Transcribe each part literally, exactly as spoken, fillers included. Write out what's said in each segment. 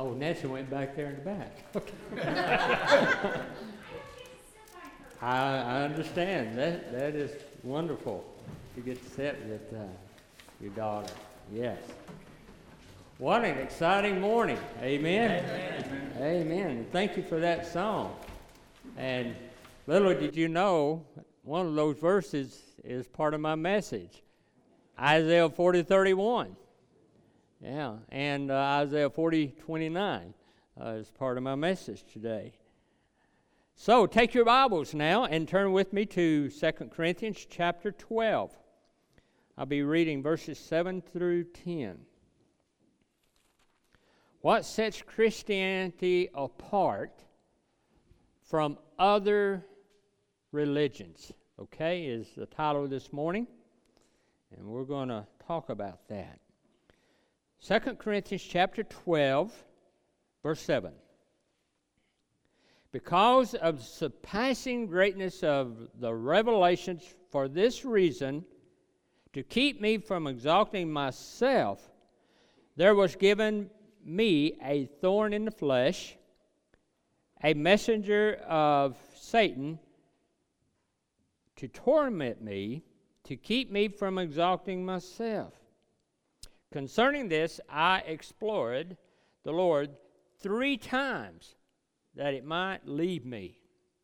Oh, Nancy went back there in the back. Okay. I, I understand. That that is wonderful to get to sit with uh, your daughter. Yes. What an exciting morning. Amen. Amen. Amen. Thank you for that song. And little did you know, one of those verses is part of my message. Isaiah forty thirty-one. Yeah, and uh, Isaiah forty twenty-nine uh, is part of my message today. So take your Bibles now and turn with me to Second Corinthians chapter twelve. I'll be reading verses seven through ten. What sets Christianity apart from other religions? Okay, is the title this morning, and we're going to talk about that. Second Corinthians chapter twelve, verse seven. Because of the surpassing greatness of the revelations, for this reason, to keep me from exalting myself, there was given me a thorn in the flesh, a messenger of Satan, to torment me, to keep me from exalting myself. Concerning this, I explored the Lord three times that it might leave me.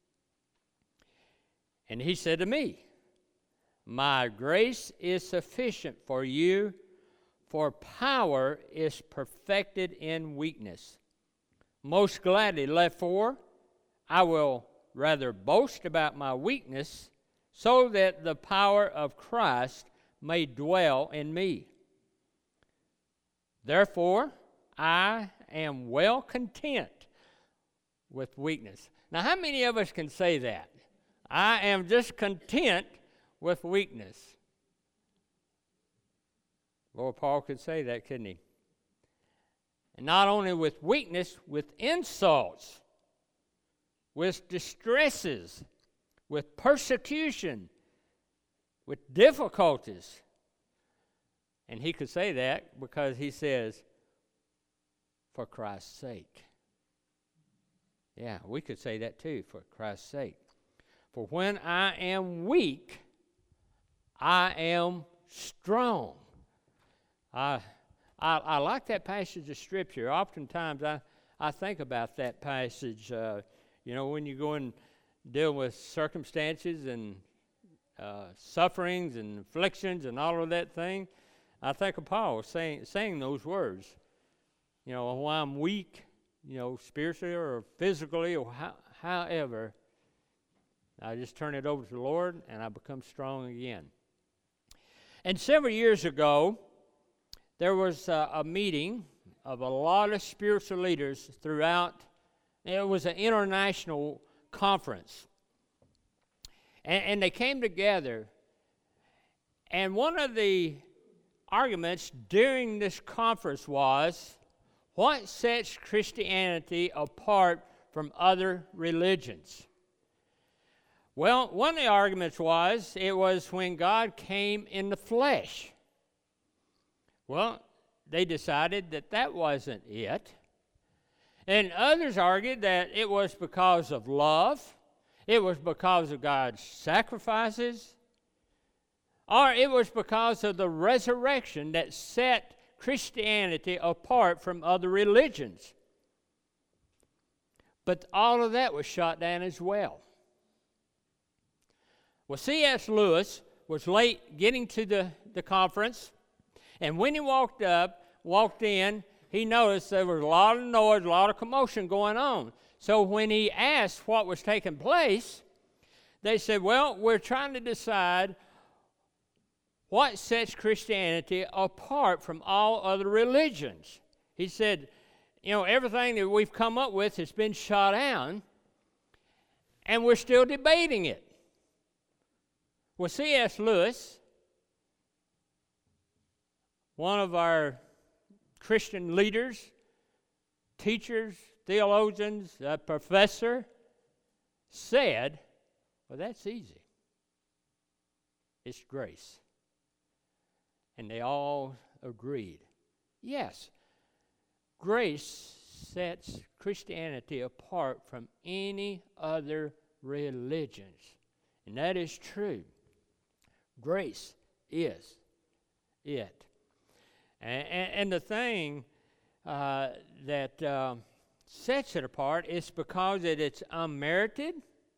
And he said to me, my grace is sufficient for you, for power is perfected in weakness. Most gladly, therefore, I will rather boast about my weakness, so that the power of Christ may dwell in me. Therefore, I am well content with weakness. Now, how many of us can say that? I am just content with weakness. Lord Paul could say that, couldn't he? And not only with weakness, with insults, with distresses, with persecution, with difficulties. And he could say that because he says, for Christ's sake. Yeah, we could say that too, for Christ's sake. For when I am weak, I am strong. I, I, I like that passage of Scripture. Oftentimes I, I think about that passage. Uh, you know, when you go and deal with circumstances and uh, sufferings and afflictions and all of that thing, I think of Paul saying, saying those words. You know, when I'm weak, you know, spiritually or physically or how, however, I just turn it over to the Lord and I become strong again. And several years ago, there was a, a meeting of a lot of spiritual leaders throughout. It was an international conference. And, and they came together. And one of the arguments during this conference was, what sets Christianity apart from other religions? Well, one of the arguments was, it was when God came in the flesh. Well, they decided that that wasn't it. And others argued that it was because of love, it was because of God's sacrifices, or it was because of the resurrection that set Christianity apart from other religions. But all of that was shot down as well. Well, C S Lewis was late getting to the, the conference, and when he walked up, walked in, he noticed there was a lot of noise, a lot of commotion going on. So when he asked what was taking place, they said, well, we're trying to decide what sets Christianity apart from all other religions. He said, you know, everything that we've come up with has been shot down, and we're still debating it. Well, C S Lewis, one of our Christian leaders, teachers, theologians, a professor, said, well, that's easy. It's grace. And they all agreed. Yes, grace sets Christianity apart from any other religions. And that is true. Grace is it. And, and, and the thing uh, that uh, sets it apart is because it, it's unmerited,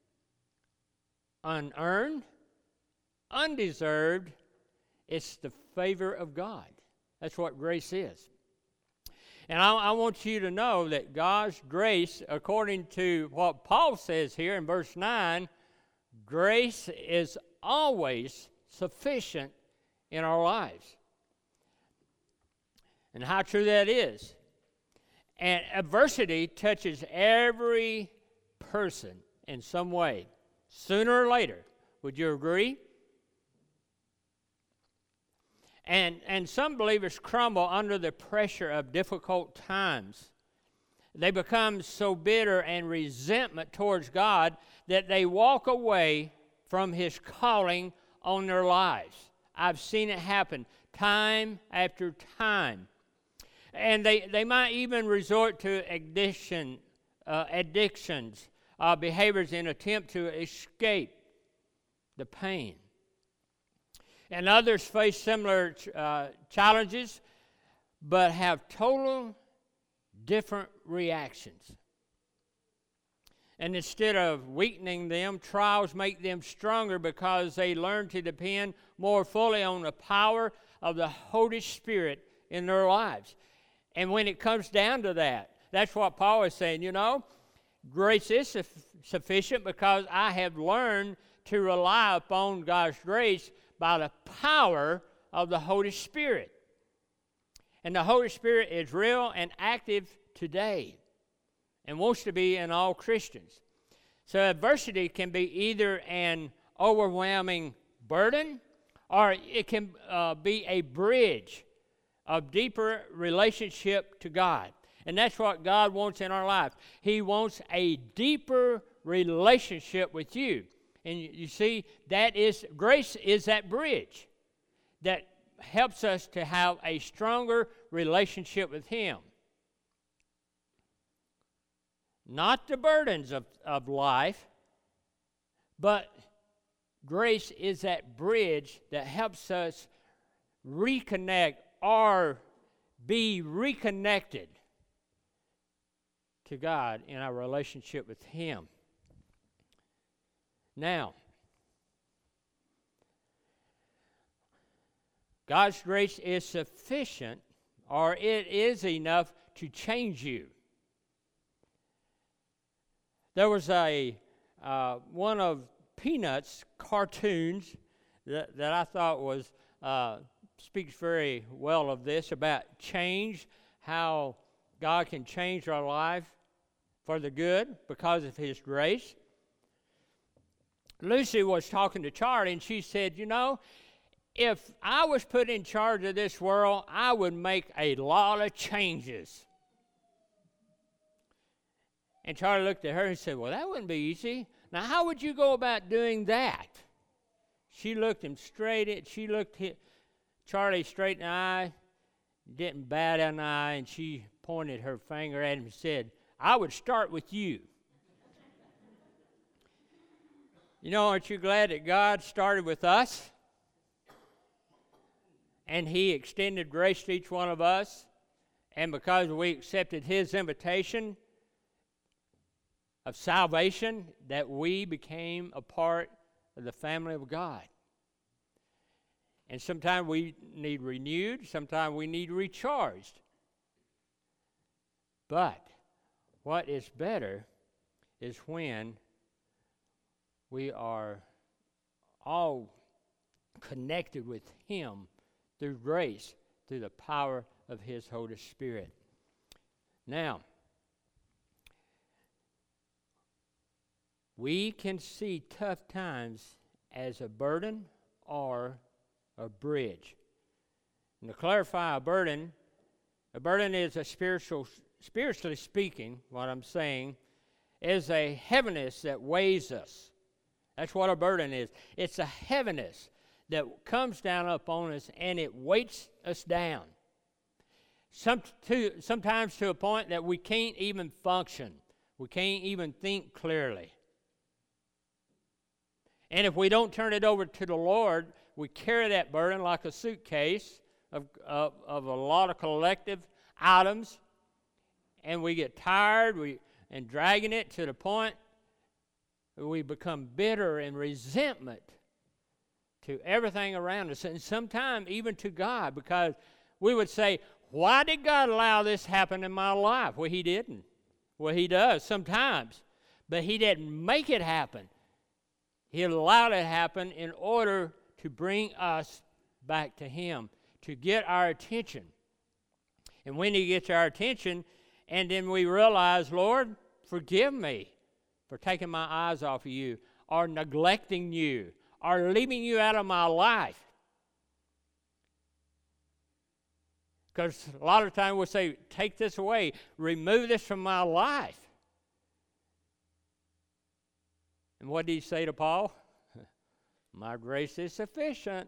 unearned, undeserved. It's the favor of God. That's what grace is. And I, I want you to know that God's grace, according to what Paul says here in verse nine, grace is always sufficient in our lives. And how true that is. And adversity touches every person in some way, sooner or later. Would you agree? And, and some believers crumble under the pressure of difficult times. They become so bitter and resentment towards God that they walk away from His calling on their lives. I've seen it happen time after time. And they, they might even resort to addiction, uh, addictions, uh, behaviors in attempt to escape the pain. And others face similar uh, challenges, but have total different reactions. And instead of weakening them, trials make them stronger because they learn to depend more fully on the power of the Holy Spirit in their lives. And when it comes down to that, that's what Paul is saying, you know, grace is su- sufficient because I have learned to rely upon God's grace by the power of the Holy Spirit. And the Holy Spirit is real and active today and wants to be in all Christians. So adversity can be either an overwhelming burden or it can uh, be a bridge of deeper relationship to God. And that's what God wants in our life. He wants a deeper relationship with you. And you see, that is, grace is that bridge that helps us to have a stronger relationship with Him. Not the burdens of, of life, but grace is that bridge that helps us reconnect or be reconnected to God in our relationship with Him. Now, God's grace is sufficient, or it is enough to change you. There was a uh, one of Peanuts cartoons that, that I thought was uh, speaks very well of this, about change, how God can change our life for the good because of His grace. Lucy was talking to Charlie, and she said, you know, if I was put in charge of this world, I would make a lot of changes. And Charlie looked at her and said, well, that wouldn't be easy. Now, how would you go about doing that? She looked him straight at, she looked him, Charlie straight in the eye, didn't bat an eye, and she pointed her finger at him and said, I would start with you. You know, aren't you glad that God started with us? And He extended grace to each one of us. And because we accepted His invitation of salvation, that we became a part of the family of God. And sometimes we need renewed, sometimes we need recharged. But what is better is when we are all connected with Him through grace, through the power of His Holy Spirit. Now, we can see tough times as a burden or a bridge. And to clarify a burden, a burden is a spiritual, spiritually speaking, what I'm saying, is a heaviness that weighs us. That's what a burden is. It's a heaviness that comes down upon us and it weights us down. Some to, sometimes to a point that we can't even function. We can't even think clearly. And if we don't turn it over to the Lord, we carry that burden like a suitcase of, of, of a lot of collective items, and we get tired we, and dragging it to the point that we become bitter and resentment to everything around us, and sometimes even to God, because we would say, why did God allow this to happen in my life? Well, He didn't. Well, He does sometimes, but He didn't make it happen. He allowed it to happen in order to bring us back to Him, to get our attention. And when He gets our attention, and then we realize, Lord, forgive me for taking my eyes off of You, or neglecting You, or leaving You out of my life. Because a lot of times we'll say, take this away, remove this from my life. And what did He say to Paul? My grace is sufficient.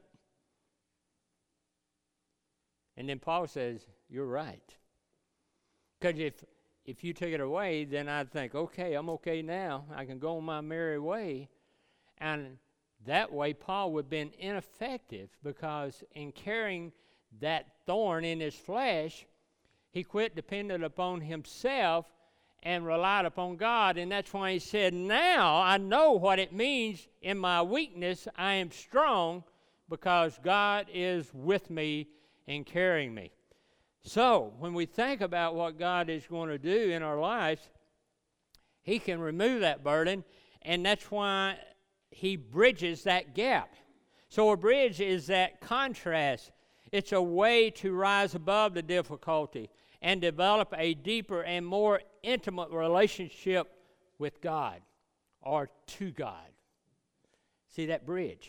And then Paul says, you're right. Because if, if you took it away, then I'd think, okay, I'm okay now. I can go on my merry way. And that way Paul would have been ineffective, because in carrying that thorn in his flesh, he quit depending upon himself and relied upon God. And that's why he said, now I know what it means in my weakness. I am strong because God is with me and carrying me. So when we think about what God is going to do in our lives, He can remove that burden, and that's why He bridges that gap. So a bridge is that contrast. It's a way to rise above the difficulty and develop a deeper and more intimate relationship with God, or to God. See that bridge?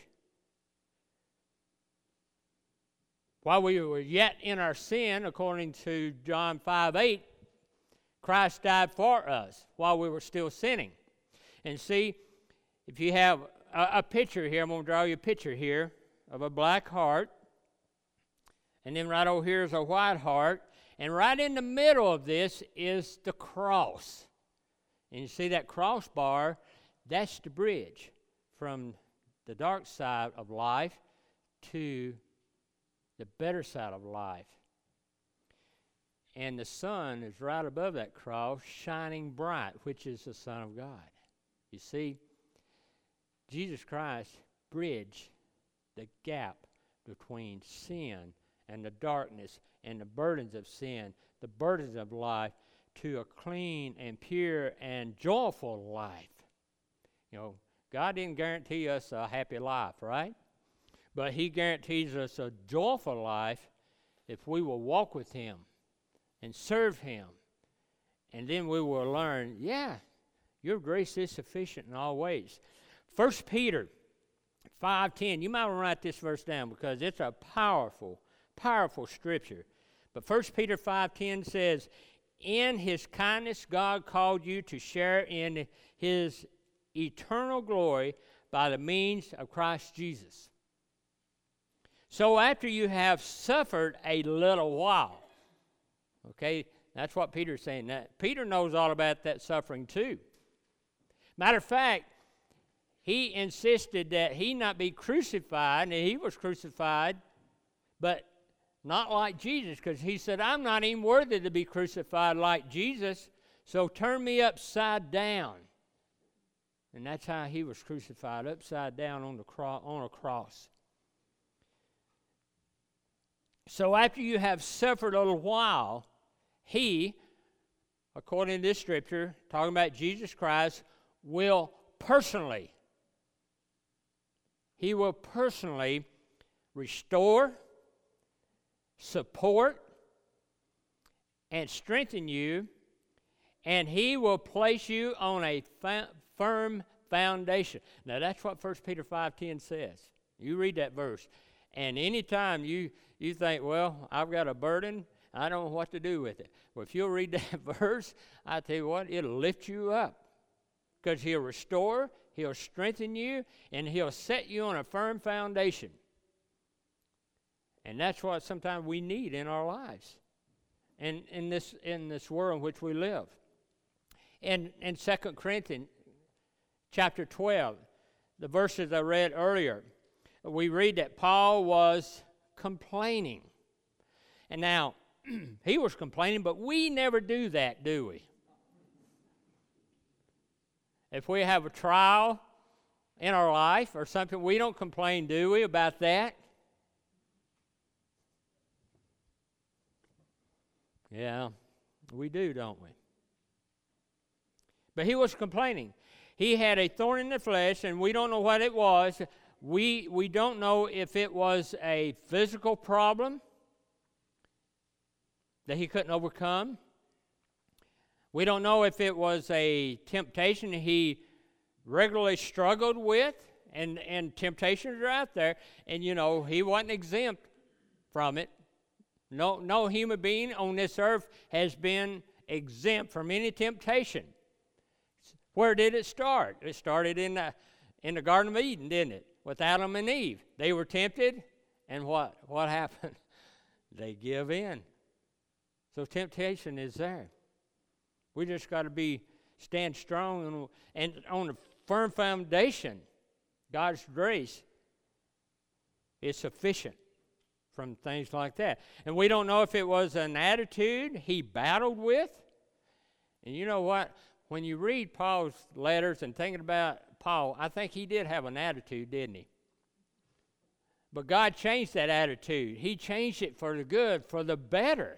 While we were yet in our sin, according to John five eight, Christ died for us while we were still sinning. And see, if you have a, a picture here, I'm going to draw you a picture here of a black heart. And then right over here is a white heart. And right in the middle of this is the cross. And you see that crossbar, that's the bridge from the dark side of life to the better side of life. And the sun is right above that cross, shining bright, which is the Son of God. You see, Jesus Christ bridged the gap between sin and the darkness and the burdens of sin, the burdens of life, to a clean and pure and joyful life. You know, God didn't guarantee us a happy life, right? But He guarantees us a joyful life if we will walk with Him and serve Him. And then we will learn, yeah, your grace is sufficient in all ways. First Peter five ten, you might want to write this verse down because it's a powerful, powerful scripture. But First Peter five ten says, in His kindness God called you to share in His eternal glory by the means of Christ Jesus. So after you have suffered a little while, okay, that's what Peter's saying. That Peter knows all about that suffering too. Matter of fact, he insisted that he not be crucified, and he was crucified, but not like Jesus, because he said, I'm not even worthy to be crucified like Jesus, so turn me upside down. And that's how he was crucified, upside down on the cro- on a cross. So after you have suffered a little while, He, according to this scripture, talking about Jesus Christ, will personally, He will personally restore, support, and strengthen you, and He will place you on a fa- firm foundation. Now that's what First Peter five ten says. You read that verse, and anytime you, you think, well, I've got a burden, I don't know what to do with it. Well, if you'll read that verse, I tell you what, it'll lift you up. Because He'll restore, He'll strengthen you, and He'll set you on a firm foundation. And that's what sometimes we need in our lives. in, in, this, in this world in which we live. In, in Second Corinthians chapter twelve, the verses I read earlier, we read that Paul was complaining. And now, he was complaining, but we never do that, do we? If we have a trial in our life or something, we don't complain, do we, about that? Yeah, we do, don't we? But he was complaining. He had a thorn in the flesh, and we don't know what it was. We, we don't know if it was a physical problem that he couldn't overcome. We don't know if it was a temptation he regularly struggled with, and, and temptations are out there, and, you know, he wasn't exempt from it. No, no human being on this earth has been exempt from any temptation. Where did it start? It started in the, in the Garden of Eden, didn't it? With Adam and Eve. They were tempted, and what? What happened? They give in. So temptation is there. We just got to be stand strong and, and on a firm foundation. God's grace is sufficient from things like that. And we don't know if it was an attitude he battled with. And you know what? When you read Paul's letters and thinking about Paul, I think he did have an attitude, didn't he? But God changed that attitude. He changed it for the good, for the better.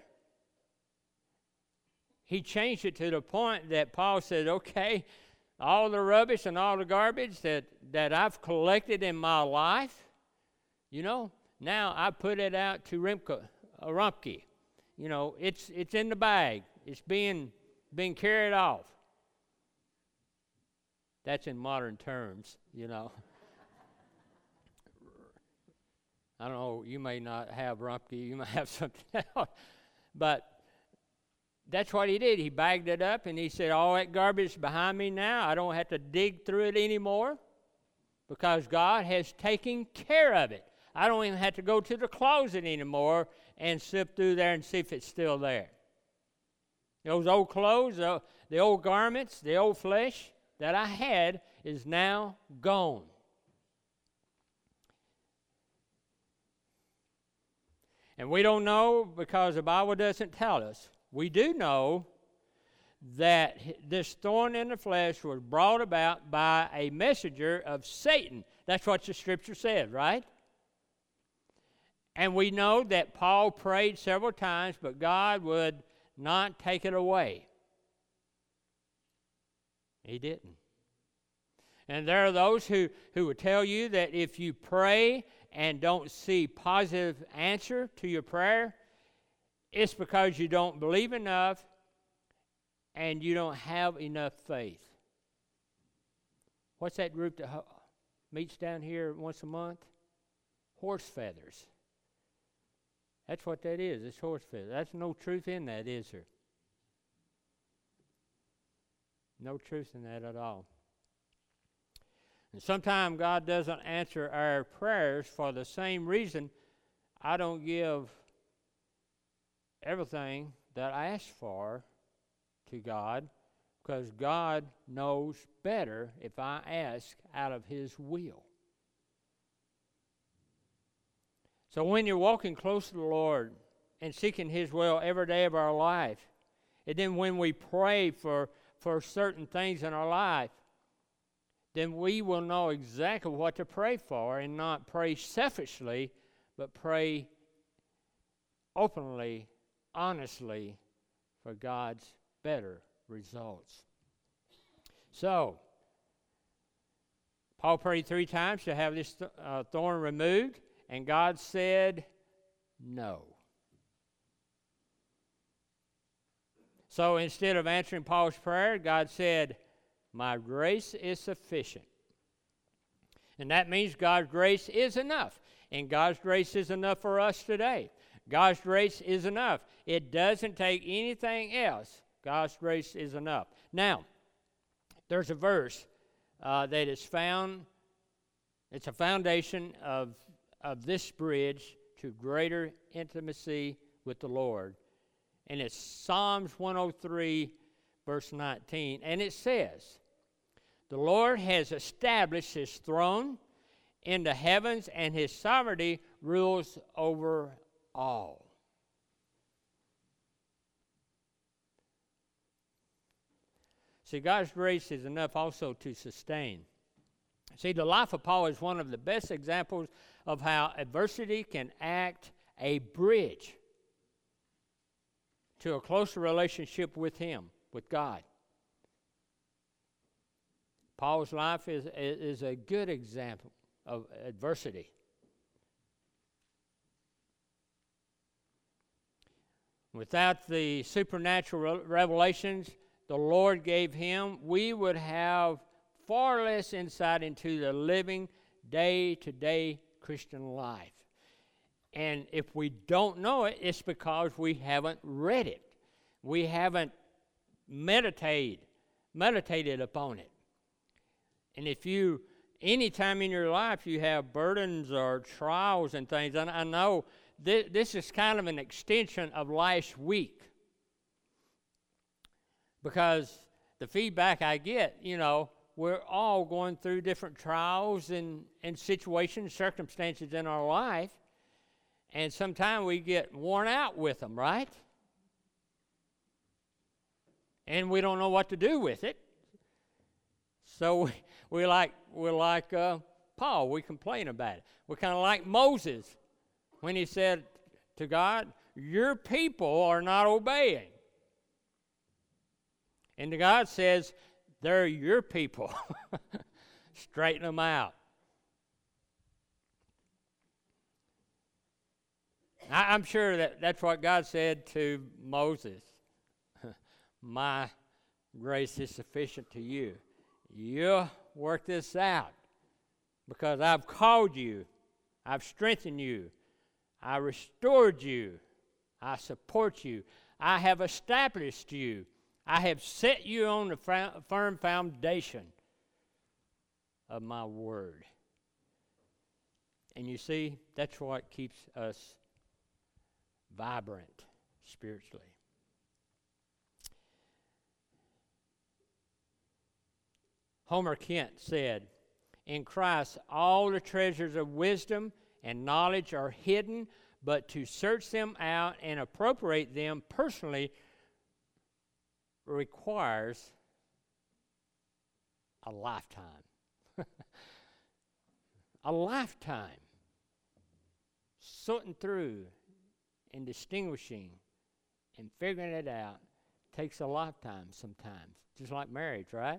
He changed it to the point that Paul said, okay, all the rubbish and all the garbage that, that I've collected in my life, you know, now I put it out to Rimke, uh, Rumpke. You know, it's it's in the bag. It's being being carried off. That's in modern terms, you know. I don't know, you may not have Rumpke, you might have something else. But that's what he did. He bagged it up and he said, all that garbage is behind me now. I don't have to dig through it anymore because God has taken care of it. I don't even have to go to the closet anymore and sift through there and see if it's still there. Those old clothes, the, the old garments, the old flesh that I had is now gone. And we don't know because the Bible doesn't tell us. We do know that this thorn in the flesh was brought about by a messenger of Satan. That's what the Scripture says, right? And we know that Paul prayed several times, but God would not take it away. He didn't. And there are those who, who would tell you that if you pray and don't see positive answer to your prayer, it's because you don't believe enough and you don't have enough faith. What's that group that meets down here once a month? Horse feathers. That's what that is. It's horse feathers. That's no truth in that, is there? No truth in that at all. And sometimes God doesn't answer our prayers for the same reason I don't give everything that I ask for to God, because God knows better if I ask out of His will. So when you're walking close to the Lord and seeking His will every day of our life, and then when we pray for, for certain things in our life, then we will know exactly what to pray for and not pray selfishly, but pray openly, honestly, for God's better results. So, Paul prayed three times to have this th- uh, thorn removed, and God said no. So instead of answering Paul's prayer, God said, my grace is sufficient. And that means God's grace is enough. And God's grace is enough for us today. God's grace is enough. It doesn't take anything else. God's grace is enough. Now, there's a verse uh, that is found, it's a foundation of, of this bridge to greater intimacy with the Lord. And it's Psalms one oh three, verse nineteen. And it says, "The Lord has established his throne in the heavens, and his sovereignty rules over all." See, God's grace is enough also to sustain. See, the life of Paul is one of the best examples of how adversity can act a bridge to a closer relationship with him, with God. Paul's life is, is a good example of adversity. Without the supernatural revelations the Lord gave him, we would have far less insight into the living day-to-day Christian life. And if we don't know it, it's because we haven't read it. We haven't meditated, meditated upon it. And if you, any time in your life you have burdens or trials and things, and I know th- this is kind of an extension of last week, because the feedback I get, you know, we're all going through different trials and, and situations, circumstances in our life, and sometimes we get worn out with them, right? And we don't know what to do with it. So we, we like, we're like uh, Paul, we complain about it. We're kind of like Moses when he said to God, "Your people are not obeying." And God says, "They're your people." Straighten them out. I, I'm sure that that's what God said to Moses. "My grace is sufficient to you. You work this out because I've called you. I've strengthened you. I restored you. I support you. I have established you. I have set you on the firm foundation of my word." And you see, that's what keeps us vibrant spiritually. Homer Kent said, "In Christ all the treasures of wisdom and knowledge are hidden, but to search them out and appropriate them personally requires a lifetime." A lifetime sorting through and distinguishing and figuring it out takes a lifetime sometimes, just like marriage, right?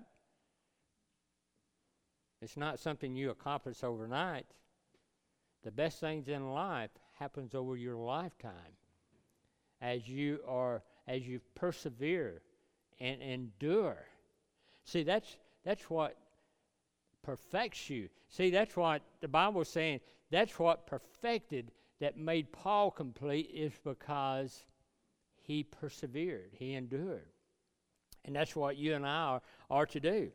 It's not something you accomplish overnight. The best things in life happens over your lifetime as you are as you persevere and endure. See, that's that's what perfects you. See, that's what the Bible's saying. That's what perfected, that made Paul complete, is because he persevered, he endured. And that's what you and I are, are to do.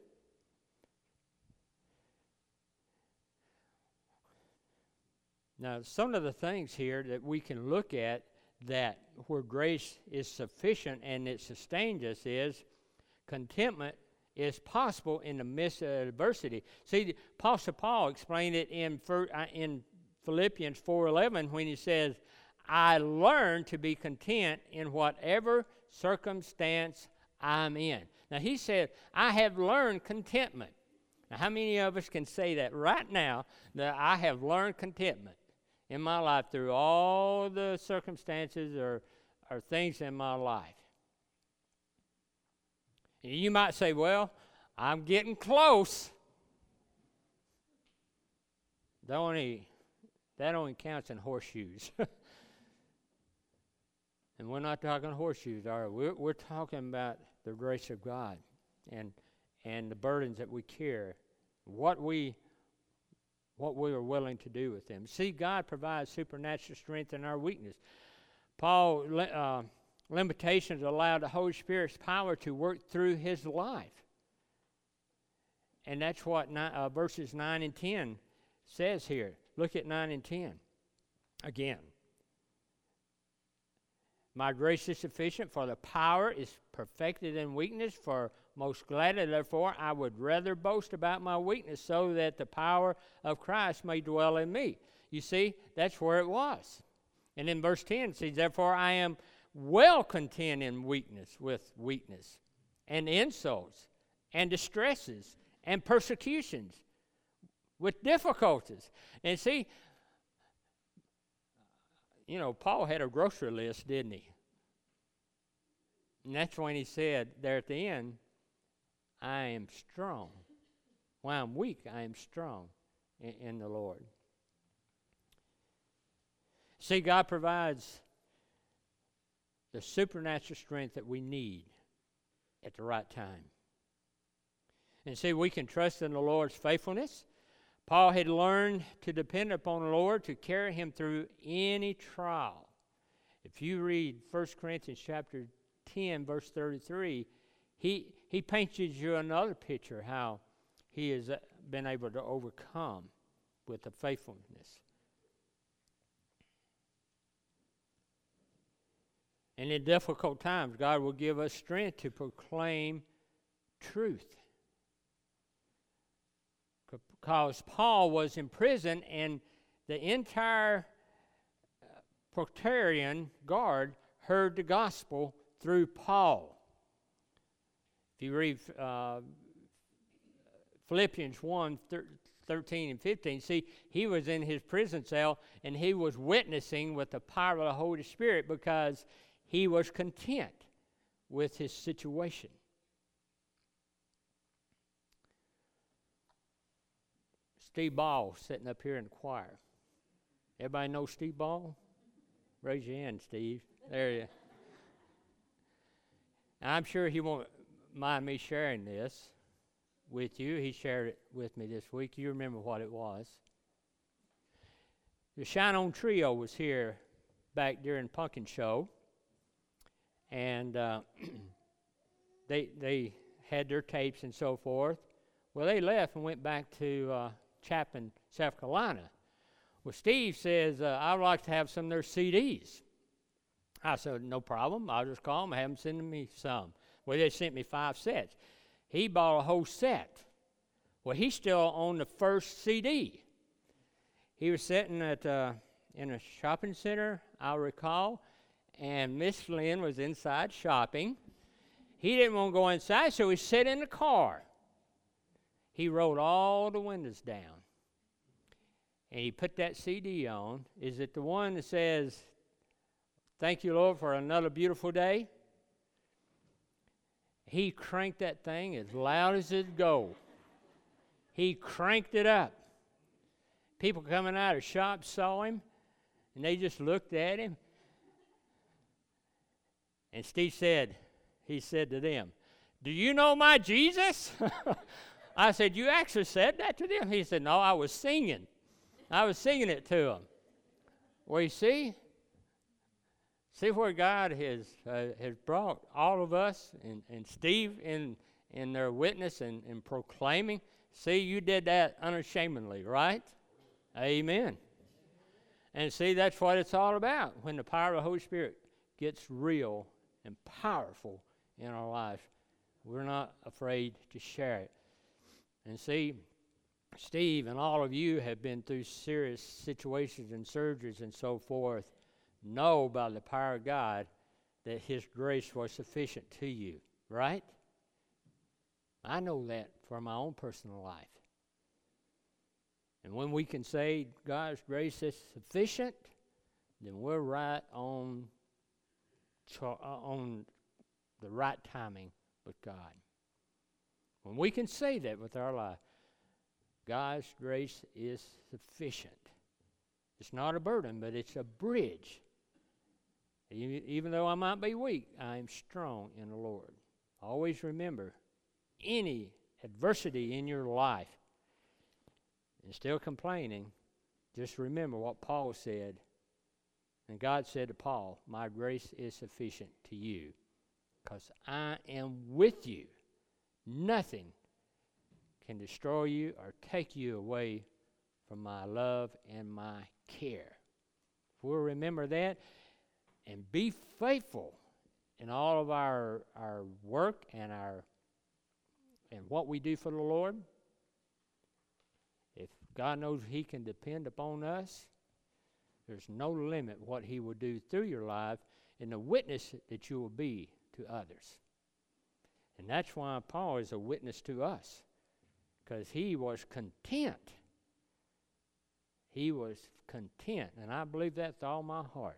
Now, some of the things here that we can look at that where grace is sufficient and it sustains us is contentment is possible in the midst of adversity. See, the Apostle Paul explained it in in Philippians four eleven when he says, "I learned to be content in whatever circumstance I'm in." Now, he said, "I have learned contentment." Now, how many of us can say that right now, that I have learned contentment in my life through all the circumstances or, or things in my life? You might say, "Well, I'm getting close." That only, that only counts in horseshoes. And we're not talking horseshoes, are we? We're, we're talking about the grace of God and and the burdens that we carry, what we what we are willing to do with them. See, God provides supernatural strength in our weakness. Paul, uh, limitations allow the Holy Spirit's power to work through his life. And that's what ni- uh, verses nine and ten says here. Look at nine and ten again. My grace is sufficient, for the power is perfected in weakness. For most gladly, therefore, I would rather boast about my weakness, so that the power of Christ may dwell in me. You see, that's where it was. And in verse ten, it says, therefore I am well content in weakness, with weakness, and insults, and distresses, and persecutions, with difficulties. And see, you know, Paul had a grocery list, didn't he? And that's when he said there at the end, I am strong. When I'm weak, I am strong in, in the Lord. See, God provides the supernatural strength that we need at the right time. And see, we can trust in the Lord's faithfulness. Paul had learned to depend upon the Lord to carry him through any trial. If you read First Corinthians chapter ten, verse thirty-three, he, he paints you another picture how he has been able to overcome with the faithfulness. And in difficult times, God will give us strength to proclaim truth. Because Paul was in prison, and the entire Praetorian Guard heard the gospel through Paul. If you read uh, Philippians one, thirteen and fifteen, see, he was in his prison cell, and he was witnessing with the power of the Holy Spirit because he was content with his situation. Steve Ball sitting up here in the choir. Everybody know Steve Ball? Raise your hand, Steve. There you are. I'm sure he won't mind me sharing this with you. He shared it with me this week. You remember what it was. The Shine On Trio was here back during Pumpkin Show. And uh, they they had their tapes and so forth. Well, they left and went back to uh, Chapin, South Carolina. Well, Steve says, uh, I would like to have some of their C Ds. I said, no problem. I'll just call them and have them send me some. Well, they sent me five sets. He bought a whole set. Well, he's still on the first C D. He was sitting at uh, in a shopping center, I recall, and Miss Lynn was inside shopping. He didn't want to go inside, so he sat in the car. He rolled all the windows down, and he put that C D on. Is it the one that says, thank you, Lord, for another beautiful day? He cranked that thing as loud as it go. He cranked it up. People coming out of shops saw him, and they just looked at him. And Steve said, he said to them, do you know my Jesus? I said, you actually said that to them? He said, no, I was singing. I was singing it to them. Well, you see, see where God has uh, has brought all of us and, and Steve in, in their witness and, and proclaiming. See, you did that unashamedly, right? Amen. And see, that's what it's all about. When the power of the Holy Spirit gets real and powerful in our life, we're not afraid to share it. And see, Steve and all of you have been through serious situations and surgeries and so forth. Know by the power of God that His grace was sufficient to you, right? I know that from my own personal life. And when we can say God's grace is sufficient, then we're right on on the right timing with God. When we can say that with our life, God's grace is sufficient. It's not a burden, but it's a bridge. Even though I might be weak, I am strong in the Lord. Always remember, any adversity in your life and still complaining, just remember what Paul said. And God said to Paul, my grace is sufficient to you because I am with you. Nothing can destroy you or take you away from my love and my care. If we'll remember that, and be faithful in all of our our work and our and what we do for the Lord. If God knows He can depend upon us, there's no limit what He will do through your life and the witness that you will be to others. And that's why Paul is a witness to us, because he was content. He was content, and I believe that with all my heart.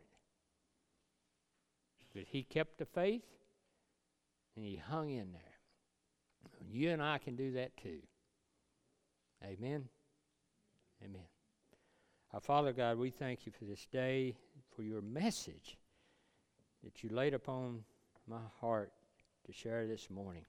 That he kept the faith, and he hung in there. And you and I can do that too. Amen? Amen. Our Father God, we thank you for this day, for your message that you laid upon my heart to share this morning.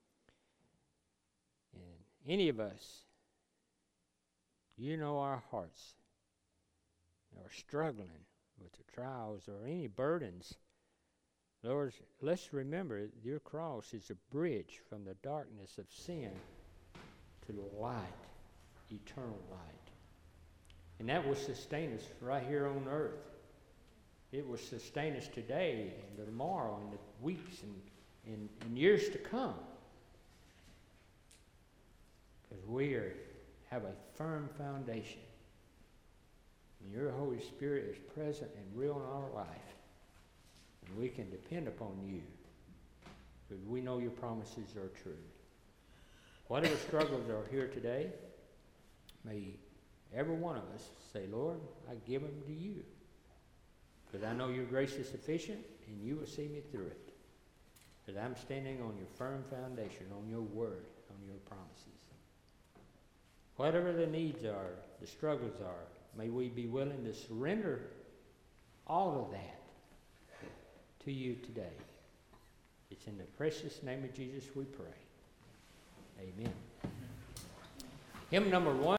And any of us, you know our hearts are struggling with the trials or any burdens. Lord, let's remember your cross is a bridge from the darkness of sin to the light, eternal light. And that will sustain us right here on earth. It will sustain us today and tomorrow and the weeks and, and, and years to come. Because we are, have a firm foundation. And your Holy Spirit is present and real in our life. And we can depend upon you. Because we know your promises are true. Whatever struggles are here today, may every one of us say, Lord, I give them to you. Because I know your grace is sufficient and you will see me through it. Because I'm standing on your firm foundation, on your word, on your promises. Whatever the needs are, the struggles are, may we be willing to surrender all of that to you today. It's in the precious name of Jesus we pray. Amen. Hymn number one.